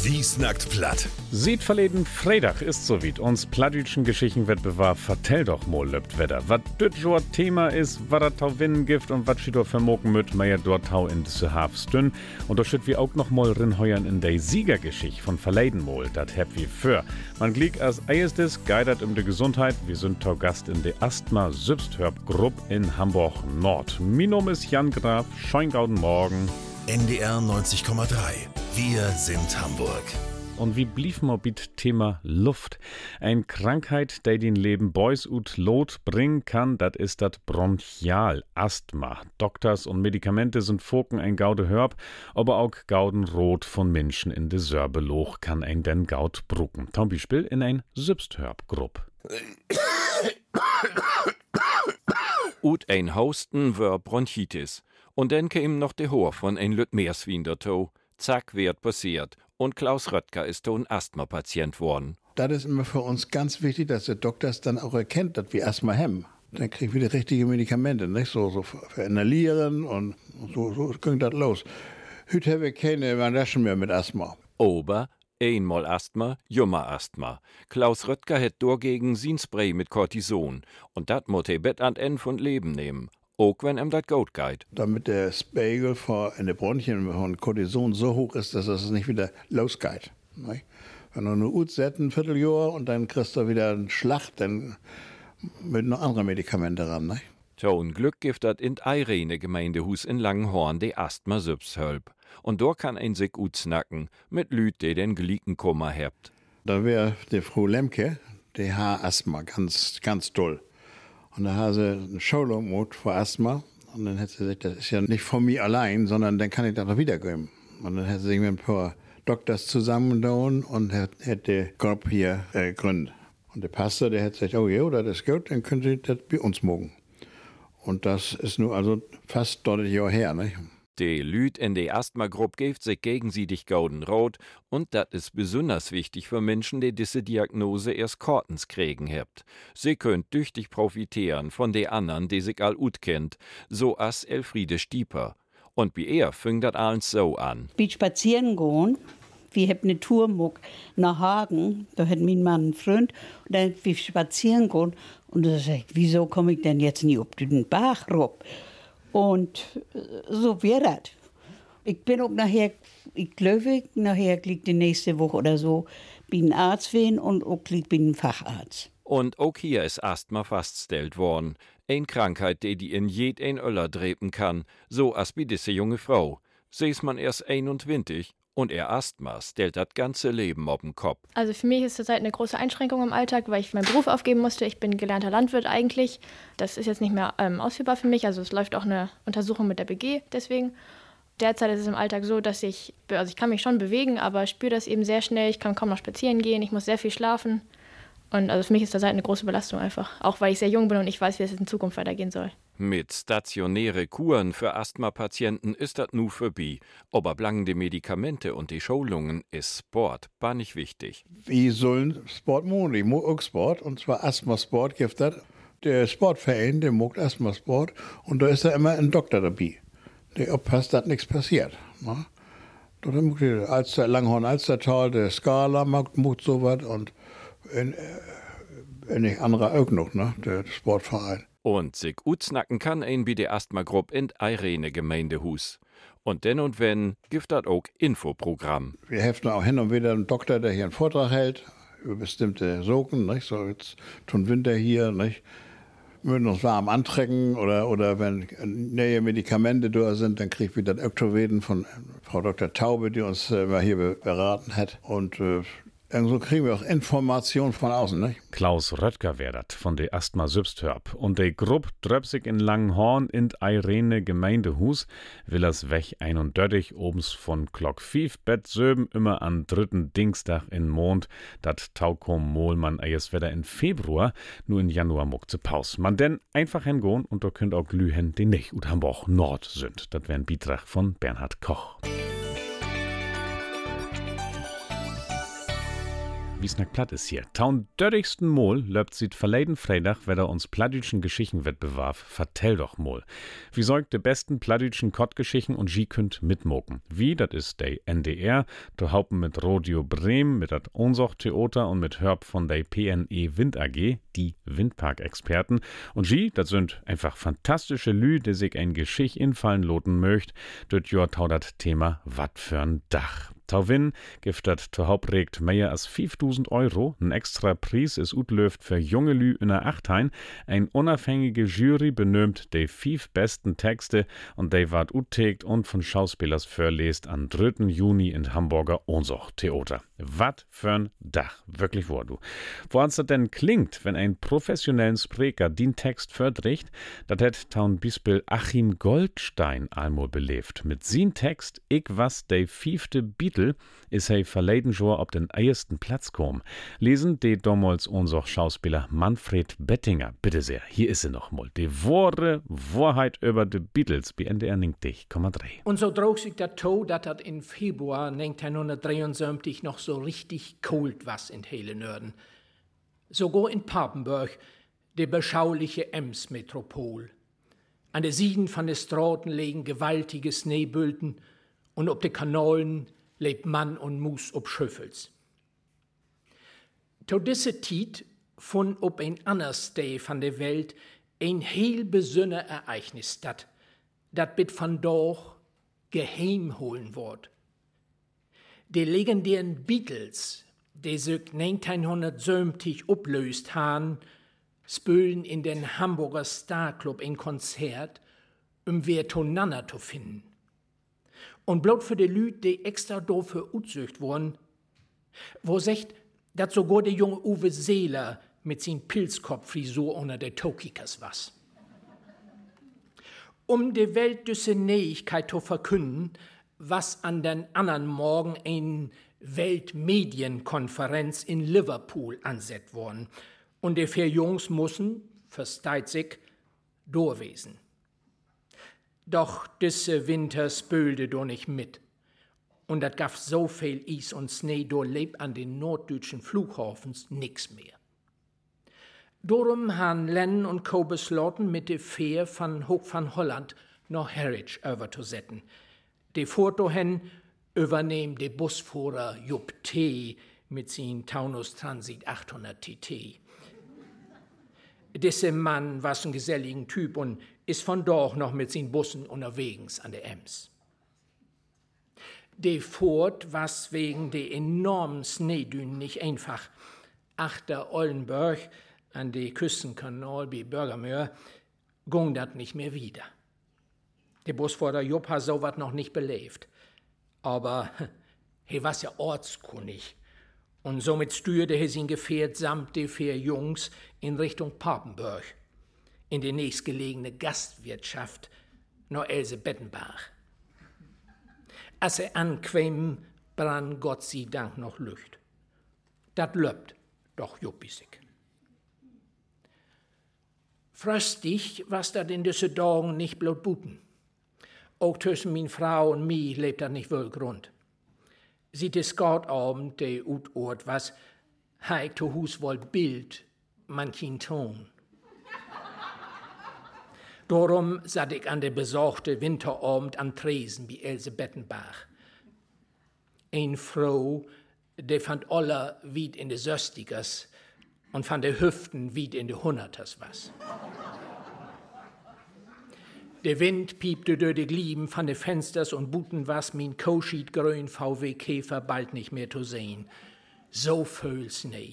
Wie snackt platt? Sieht verleden Freitag ist so wie uns plattdütschen Geschichtenwettbewerb vertell doch mal löbt Wetter. Was düt jo Thema ist, was da tau winnen gibt und was schied vermogen müt, ma ja dort tau in de Hafstün. Und da schütt wir auch noch mal rinheuern in der Siegergeschichte von verleiden mol, dat heb wie für. Man glick als erstes geidert de Gesundheit. Wir sind tau Gast in de Asthma Sübsthörp Grupp in Hamburg Nord. Mein Name ist Jan Graf, schönen Morgen. NDR 90,3. Wir sind Hamburg. Und wie blieb mal mit Thema Luft? Eine Krankheit, die den Leben Boys und Lot bringen kann, das ist das Bronchialasthma. Doktors und Medikamente sind Foken ein gaude Hörb, aber auch gauden Rot von Menschen in de Sörbeloch kann ein den Gaud brucken. Zum Beispiel in ein Sübsthörb-Grupp. Ut ein Hausten wär Bronchitis. Und dann käm noch de Hor von ein Lüt Meerswien dato. Zack, wird passiert. Und Klaus Röttger ist so ein Asthma-Patient worden. Das ist immer für uns ganz wichtig, dass der Doktor es dann auch erkennt, dass wir Asthma haben. Dann kriegen wir die richtigen Medikamente, nicht? So für Inhalieren und so ging das los. Heute haben wir keine Bandagen mehr mit Asthma. Aber einmal Asthma, jummer Asthma. Klaus Röttger hätt dagegen sin Spray mit Cortison. Und dat mot he bet an End von Leben nehmen. Auch wenn dat gut geht. Damit der Spiegel in den Bronchien von Cortison so hoch ist, dass es nicht wieder losgeht. Nicht? Wenn du eine Utset ein Vierteljahr und dann kriegst du wieder einen Schlag, dann mit noch andere Medikamente ran. Nicht? Zum Glück gibt dat in Eirene Gemeindehus in Langenhorn de Asthma Sübshölp. Und dort kann ein sich gut snacken, mit Lüt, die den Gliekenkummer hebt. Da wäre die Frau Lemke, die hat Asthma, ganz, ganz doll. Und da hat sie eine Schulung gemacht für Asthma. Und dann hat sie gesagt, das ist ja nicht von mir allein, sondern dann kann ich das auch wiedergeben. Und dann hat sie sich mit ein paar Doktors zusammengetan und hat die Gruppe hier gegründet. Und der Pastor, der hat gesagt, oh ja, das ist gut, dann können Sie das bei uns machen. Und das ist nun also fast dort ein Jahr her, nicht? Die Lüt in der Asthma-Gruppe gibt sich gegenseitig gauden rot und das ist besonders wichtig für Menschen, die diese Diagnose erst kortens kriegen hebt. Sie könnt tüchtig profitieren von den anderen, die sich all ut kennt, so as Elfriede Stieper. Und wie er fängt das alles so an. Wie spazieren gehen, wir haben eine Tour nach Hagen, da hat mein Mann einen Freund, und dann wir spazieren gehen und da sag ich, wieso komme ich denn jetzt nicht auf den Bach rup? Und so wird das. Ich bin auch nachher, ich glaube, nachher liegt die nächste Woche oder so, bin ein Arzt wen und auch liegt bin ein Facharzt. Und auch hier ist Asthma festgestellt worden. Eine Krankheit, die in jeden Öller drehen kann, so als bei diese junge Frau. Sie ist man erst 21 und ihr Asthma stellt das ganze Leben auf den Kopf. Also für mich ist das halt eine große Einschränkung im Alltag, weil ich meinen Beruf aufgeben musste. Ich bin gelernter Landwirt eigentlich. Das ist jetzt nicht mehr ausführbar für mich. Also es läuft auch eine Untersuchung mit der BG deswegen. Derzeit ist es im Alltag so, dass ich kann mich schon bewegen, aber spüre das eben sehr schnell. Ich kann kaum noch spazieren gehen, ich muss sehr viel schlafen. Und also für mich ist das halt eine große Belastung einfach. Auch weil ich sehr jung bin und ich weiß, wie es in Zukunft weitergehen soll. Mit stationäre Kuren für Asthma-Patienten ist das nu vorbei. Aber blangende Medikamente und die Schulungen ist Sport, war nicht wichtig. Wir sollen Sport machen, ich mag auch Sport, und zwar Asthma-Sport gibt das. Der Sportverein, der mag Asthma-Sport und da ist da immer ein Doktor dabei, der aufpasst, dass nichts passiert. Ne? Da mag die Langhorn-Alstertal, der Skala macht sowas und nicht andere auch noch, ne? Der Sportverein. Und sich utsnacken kann ein bei der Asthma-Gruppe in Eirene Gemeindehus. Und denn und wenn, gibt das auch Infoprogramm. Wir heften auch hin und wieder einen Doktor, der hier einen Vortrag hält über bestimmte Sorgen, nicht? So jetzt tun Winter hier, nicht? Wir müssen uns warm antrecken oder wenn neue Medikamente da sind, dann kriegt wir das Öktoveden von Frau Dr. Taube, die uns mal hier beraten hat. Und so kriegen wir auch Informationen von außen, nicht? Klaus Röttger wär dat von der Asthma Sübsthörp. Und die Gruppe dröpsig in Langenhorn in Eirene Gemeindehus will das Weg 31 obens von Glock 5 Bett Söben immer am 3. Dienstag in Mond. Dat taukom Mohlmann erst wieder in Februar, nur in Januar muck ze Paus. Man denn einfach hingehen und da könnt auch glühen, die nicht ut Hamburg Nord sind. Das wär ein Beitrag von Bernhard Koch. wie snack platt ist hier. Taun dörrigsten Mol löbt sieht verleden Freitag, wer uns plattdütschen Geschichtenwettbewerb vertell doch mol. Wie säugt de besten plattdütschen Kottgeschichten und sie könnt mitmoken. Wie, das ist der NDR, to Haupen mit Radio Bremen, mit dat Onsoch Theater und mit Hörb von der PNE Wind AG, die Windpark-Experten. Und sie, das sind einfach fantastische Lü, die sich ein Geschicht infallen loten möcht, dort jor tau dat Thema wat für'n Dach. Tauwin gibt dat to Hauptregt mehr als 5.000 Euro. Ein extra Preis ist utlöft für junge Lü in der Achtein. Ein unabhängige Jury benömt die 5 besten Texte und die ward uttegt und von Schauspielers verlest am 3. Juni in Hamburger Onsoch Theater. Wat für'n Dach, wirklich wahr du. Woans das denn klingt, wenn ein professionellen Spreker den Text verdricht, dat hätt taun Bispel Achim Goldstein einmal belebt. Mit sin Text, ich was de 5. Beatle, is hei verleden Jahr op den ersten Platz kom. Lesen de damals unser Schauspieler Manfred Bettinger. Bitte sehr, hier ist sie noch mal. Die wahre Wahrheit über de Beatles, bei NDR 90,3. Und so drog sich dat to, dat dat in Februar 1973 noch so richtig kalt was in hele Nörden. Sogar in Papenburg, de beschauliche Ems-Metropol. An de Sieden von de Straßen legen gewaltige Schneebülten und ob de Kanalen lebt Mann und Mus ob Schöffels. To disse Tiet von ob ein anders Day von der Welt ein heel besonner Ereignis statt, dat bit van doch geheim holen wort. Die legendären Beatles, die sich 1970 oplöst han, spülen in den Hamburger Starclub ein Konzert, wer tonanna zu finden. Und bloß für die Lüd, die extra dafür utzücht wurden, wo secht, dat sogar der junge Uwe Seeler mit sin Pilzkopffrisur unter der Tokikas was. Die Welt düsse Nähigkeit zu verkünden, was an den anderen Morgen eine Weltmedienkonferenz in Liverpool ansetzt worden. Und die 4 Jungs mussen, versteit sich, durchwesen. Doch disse Winter spülte do nicht mit. Und dat gaf so viel Eis und Schnee, do lebt an den norddeutschen Flughafens nix mehr. Darum han Len und Co. beschlossen, mit de Fähr von Hoch van Holland nach Harwich überzusetzen. De Foto hen übernehmen de Busfahrer Jupp T. mit sin Taunus Transit 800 TT. Disse Mann was ein geselligen Typ und ist von dort noch mit sin Bussen unterwegs an der Ems. De Fort was wegen de enormen Schneedünen nicht einfach. Achter Ollenburg an de Küstenkanal bei Bürgermöhr ging dat nicht mehr wieder. Der Busfahrer Jupp hat so wat noch nicht belebt. Aber he was ja ortskundig. Und somit stürte he sein Gefährt samt de 4 Jungs in Richtung Papenburg, in die nächstgelegene Gastwirtschaft nach Else-Bettenbach. Als anquem, brann Gott sei Dank noch Lücht. Dat löbt doch juppissig. Fröstig was dat in diese Tagen nicht bloß buten. Auch zwischen min Frau und mi lebt dat nicht wohl Grund. Sie des Gottabend, de Utort was, heik to Hus wollt Bild, manchen Ton. Darum satt ich an der besorgte Winterabend am Tresen wie Else Bettenbach. Ein Frau, der fand Oller wied in de Söstigers und fand de Hüften wied in de Hunderters was. Der Wind piepte durch die Glieben von de Fensters und buten was min Koschitgrün VW Käfer bald nicht mehr zu sehen. So viel Schnee.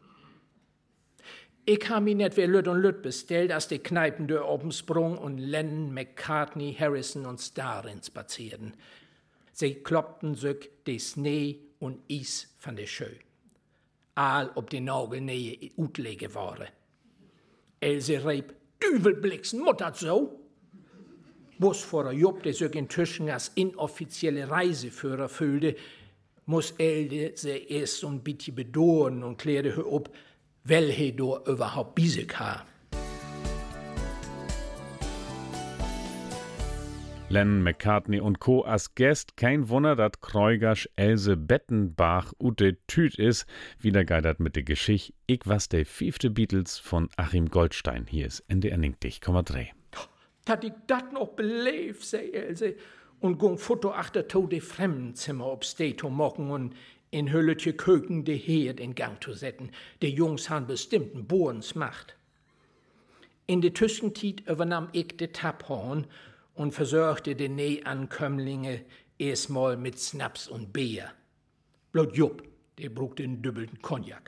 Ich hab mir net wie Lütt und Lütt bestellt, als die Kneipen durch oben sprung und Lennon, McCartney, Harrison und Starrin spazierten. Sie kloppten sich de Schnee und Eis von der Schö. All ob die Nagelnähe utlege waren. Else rieb, Düvelblicksen, muttert so. Busfahrer Jupp, der sich inzwischen als inoffizielle Reiseführer fühlte, muss Else erst so ein bisschen bedauern und klärte her ob, welche da überhaupt bisig ha. Lennon, McCartney und Co. als Gäst. Kein Wunder, dass Kreugasch Else Bettenbach ute Tüt ist. Wieder geidert mit der Geschichte. Ich was der 5. Beatles von Achim Goldstein. Hier ist NDR 90,3. Dat ich dat noch beleef, sei Else. Und gung Foto achter to de Fremdenzimmer ob Steto mocken und in Hölletje Köken de Herd in Gang zu setzen. De Jungs han bestimmten Bohrens Macht. In de Tüschentiet übernahm ich de Taphorn und versorgte de Nähankömmlinge erstmal mit Snaps und Bier. Bloß Jupp, der braucht den dübbelten Cognac.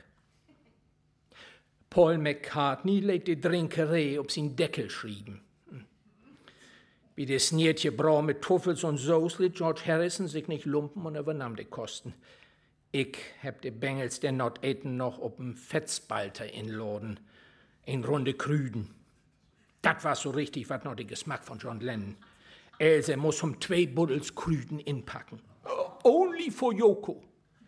Paul McCartney legte Drinkerei auf sin Deckel schrieben. Wie der Sniertje Brau mit Truffels und Soße litt George Harrison sich nicht lumpen und übernahm die Kosten. Ich hab de Bengels der Nordeten noch ob'n Fetzbalter inladen. In runde Krüden. Dat war so richtig, wat noch der Geschmack von John Lennon. Else muss 2 Buddels Krüden inpacken. Only for Yoko.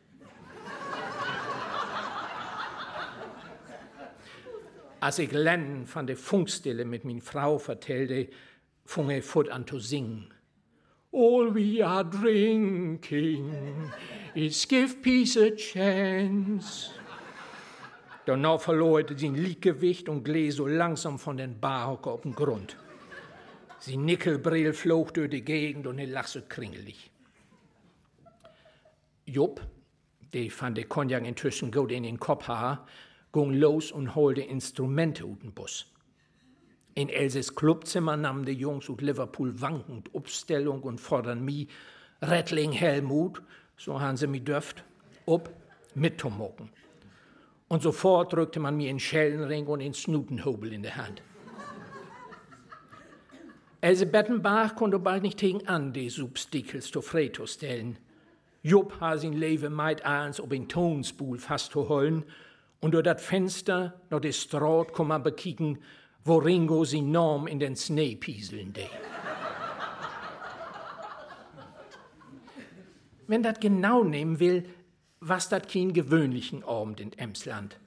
Als ich Lennon von der Funkstille mit min Frau vertellte, fing er fort an zu singen. All we are drinking is give peace a chance. Danach verlor er sein Liedgewicht und gläs so langsam von den Barhocker auf den Grund. Sein Nickelbrill flog durch die Gegend und er lach so kringelig. Jupp, der fand den Cognac inzwischen gut in den Kopf ha, ging los und holte Instrumente aus dem Bus. In Elses Clubzimmer nahmen die Jungs aus Liverpool wankend Upstellung und fordern mi, Rattling Helmut, so haben sie mi dürft, ob mitzumocken. Und sofort drückte man mir einen Schellenring und einen Snutenhobel in der Hand. Else Bettenbach konnte bald nicht tegen an, die Substikels zu Freto stellen. Jupp ha sin Leben meid eins ob in Tonspool fast zu holen und durch dat Fenster noch de Straat komm man bekicken, wo Ringo sin Norm in den Schnee pieseln de. Wenn dat genau nehmen will, was dat kein gewöhnlichen Abend in Emsland.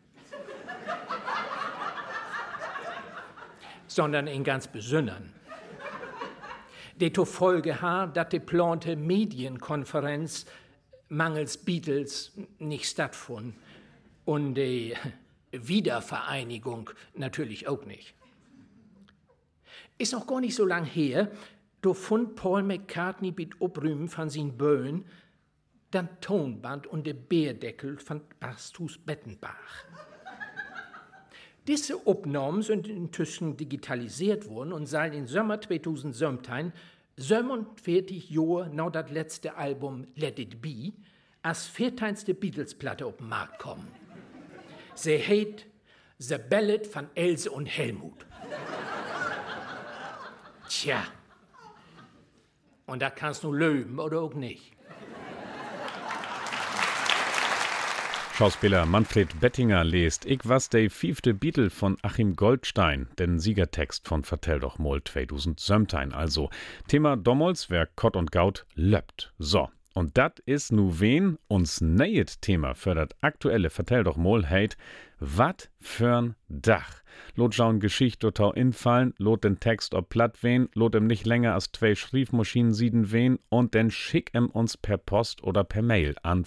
Sondern in ganz besonderen. De to Folge ha, dat de plante Medienkonferenz mangels Beatles nicht stattfand. Und die Wiedervereinigung natürlich auch nicht. Ist noch gar nicht so lang her, da fand Paul McCartney mit Obrühmen von sin Böen dann Tonband und der Bärdeckel von Bastus Bettenbach. Diese Aufnahmen sind inzwischen digitalisiert worden und sollen im Sommer 2017, 47 Jahre nach das letzte Album Let It Be, als 14. Beatles-Platte auf den Markt kommen. Sie heißt The Ballad von Else und Helmut. Tja, und da kannst du löben oder auch nicht. Schauspieler Manfred Bettinger lest Ich was der 5. Beatle von Achim Goldstein, den Siegertext von Vertell doch mal 2017. Also Thema Dommels, wer Kott und Gaut löppt. So, und dat is nu wen uns neuet Thema für dat aktuelle Vertell doch mal heit, wat für'n Dach. Lot schauen Geschichte tau infallen, lot den Text ob platt wen, lot em nicht länger als 2 Schriefmaschinen sieden wen und denn schick em uns per Post oder per Mail an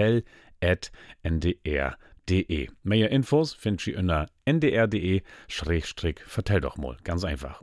vertell@ndr.de. Mehr Infos findet ihr unter ndr.de/vertell doch mal. Ganz einfach.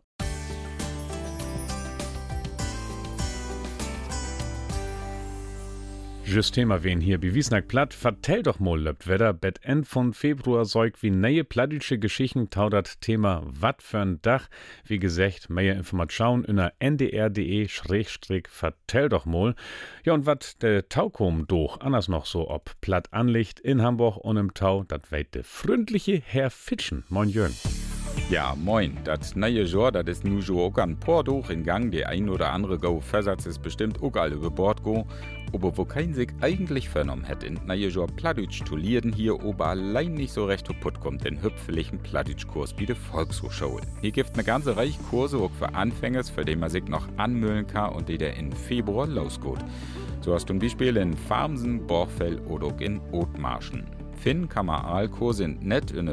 Just Thema wen hier bewiesnack platt, vertell doch mal löbt Wetter, bet end von Februar säug wie neue plattdeutsche Geschichten taudert Thema wat für'n Dach. Wie gesagt, mehr Informationen unter ndr.de/vertell doch mal. Ja, und wat der Taukom doch anders noch so ob platt anlicht in Hamburg und im Tau, dat weit de freundliche Herr Fitschen. Moin Jörn. Ja, moin. Das neue Jahr, das ist nu schon auch an paar durch in Gang. Der ein oder andere Go-Versatz ist bestimmt auch alle über Bord go. Aber wo kein sich eigentlich vernommen hätte, in neue Jahr Plattdeutsch zu lernen, hier aber allein nicht so recht kaputt kommt, den hüpflichen Plattdeutsch-Kurs bei der Volkshochschule. Hier gibt eine ganze Reihe Kurse auch für Anfänger, für die man sich noch anmelden kann und die der in Februar losgeht. So hast du zum Beispiel in Farmsen, Borchfeld oder auch in Othmarschen. Finden kann man all Kurse in net in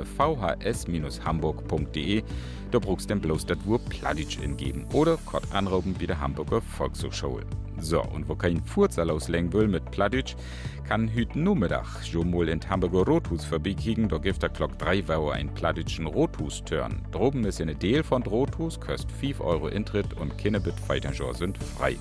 vhs-hamburg.de. Da brauchst du bloß das Wort Plattdeutsch ingeben oder Gott anrufen bei der Hamburger Volkshochschule. So, und wo kein Furzal auslegen will mit Plattdeutsch, kann heute Nachmittag schon mal in Hamburger Rothus vorbeikriegen. Da gibt der Glock 3 Wochen ein plattdeutschen Rothus-Turn. Droben ist eine Deal von Rothus, kostet 5 € Eintritt und keine Bitfighter sind frei.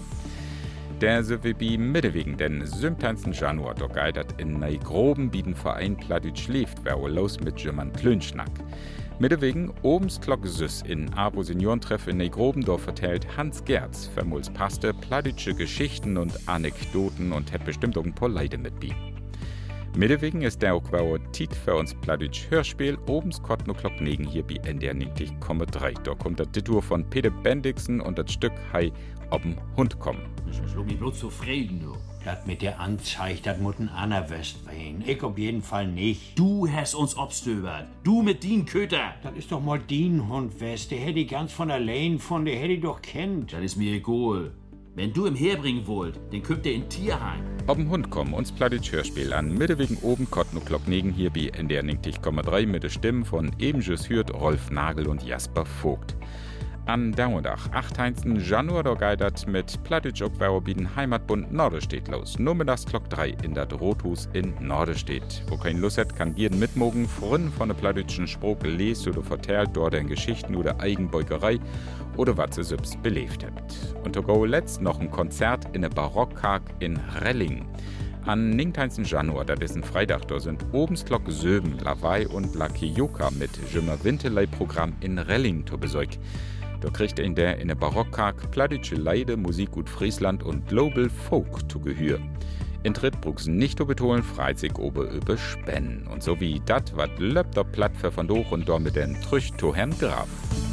Der SWB Mittewegen, den 17. Januar, da geitert in Neigroben bieten Verein Plattdeutsch schläft, wer los mit German Klönschnack. Mittewegen obens Glock Süß in Abo Seniorentreff in Neigroben, da vertellt Hans Gerz, vermuls Paste, plattdeutsche Geschichten und Anekdoten und hat bestimmt auch ein paar Leute mitbi. Mittewegen ist der auch Tit für uns Plattdeutsch Hörspiel, obens Kott no Glock 9 hier bei NDR 90,3. Da kommt das Titel von Peter Bendixen und das Stück Hei ob'n Hund kommen. Ich mich bloß zufrieden, du. Das mit der Anzeige, das muss ein Anna West werden. Ich auf jeden Fall nicht. Du hast uns obstöbert. Du mit din Köter. Das ist doch mal din Hund, West. Der hätte ich ganz von allein von, der hätte ich doch kennt. Das ist mir egal. Wenn du ihm herbringen wollt, den könnt ihr in Tierheim. Ob'n Hund kommen, uns Plattdeutsch Hörspiel an. Mittewegen oben Kott no Glock 9 hier bei NDR 90,3 mit der Stimme von Ebenjus Hürt, Rolf Nagel und Jasper Vogt. An Dauerdach, 18. Januar, da geitert mit Plattdeutsch auch bieten Heimatbund Norderstedt los. Nur mittags Glock 3 in dat Rothus in Norderstedt. Wo kein Lust hat, kann jeden mitmogen, Fründen von der plattdeutschen Spruch lest oder vertellt dort in Geschichten oder Eigenbeugerei oder was sie selbst belebt habt. Und to go letzt noch ein Konzert in der Barockkark in Relling. Am 19. Januar, das ist ein Freitag, da sind Obensglock Söben, Lawei und La Kioka mit Jümmer Winterlei-Programm in Relling zu besorgen. Da kriegt in der Barockkark plattdeutsche Leide, Musik gut Friesland und Global Folk zu Gehör. In Trittbrucks nicht zu betonen, freut sich über Spenden. Und so wie dat, wat löppt der Platt für von Doch und dort mit den Trücht to Herrn Graf.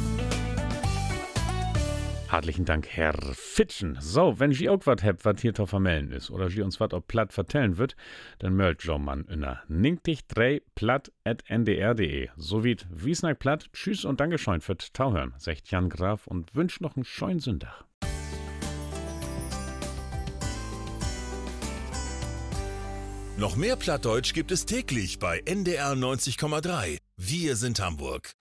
Herzlichen Dank, Herr Fitschen. So, wenn Sie auch was habt, was hier zu vermelden ist, oder Sie uns was auf Platt vertellen wird, dann meldet schon mal in der 93platt@ndr.de. So wie Wiesnack Platt. Tschüss und Dankeschön für das Tauhören, sagt Jan Graf und wünscht noch einen schönen Sonntag. Noch mehr Plattdeutsch gibt es täglich bei NDR 90,3. Wir sind Hamburg.